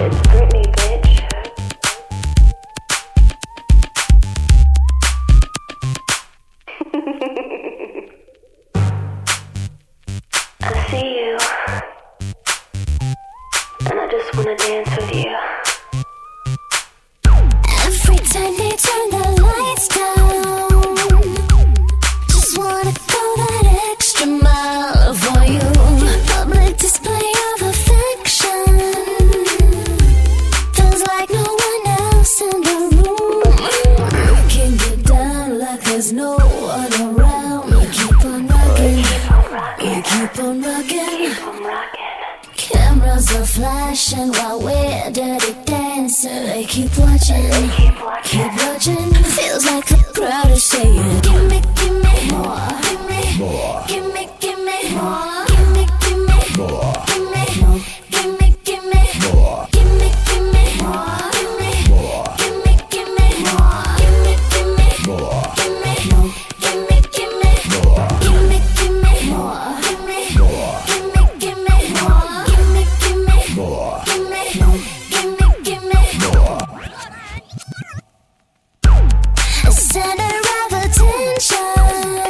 It's Britney, bitch. I see you, and I just wanna dance with you. Every time they turn the lights down, just wanna go that extra mile for you. Public display of affection feels like no one else in the room. You can get down like there's no one around. You keep on rocking, you keep on rocking. Cameras are flashing while we're dirty dancing. They keep watching, keep watching. Feels like the crowd is saying, give me more, give me more, give me more, give me more, give me more, give me more, give me more, give me more, give me more, give me more, give me more, give me more, give me more, give me more, give me more, give me more, give me more. Center of attention,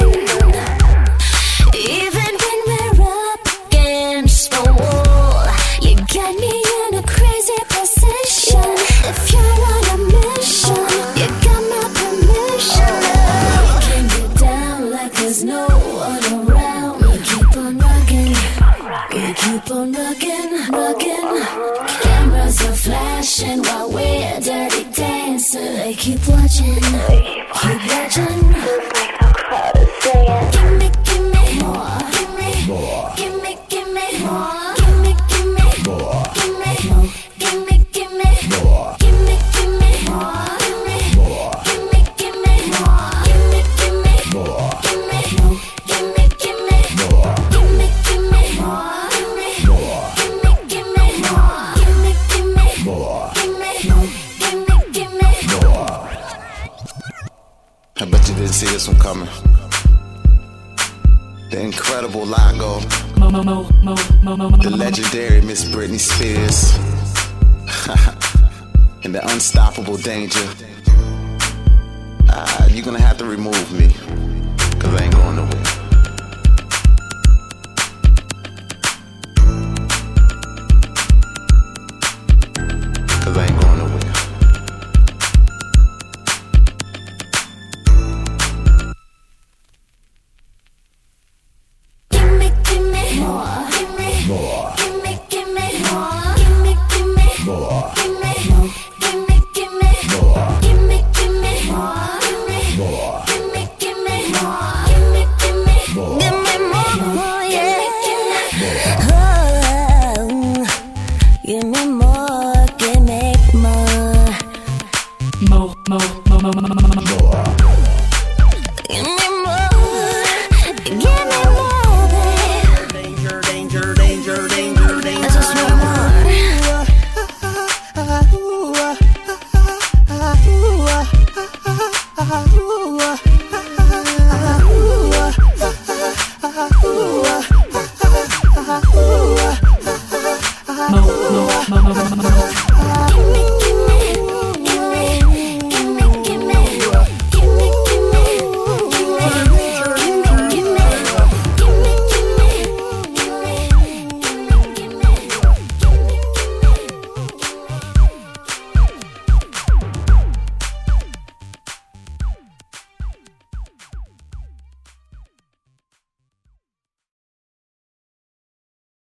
even when we're up against the wall. You got me in a crazy position. If you're on a mission, you got my permission. You can get down like there's no one around. You keep on rocking, you keep on rocking, rocking. Cameras are flashing while we're dirty dancing. They keep watching, keep watching. Feels like the crowd is saying, Give me more, give me more, give me more, give me more, give me more, give me more, give me more, give me more, give me more, give me more, give me more, give me more, give me more, give me more, give me more, give me more, give me more. I bet you didn't see this one coming. The incredible Lago, the legendary Miss Britney Spears, and the unstoppable Danger. You're gonna have to remove me.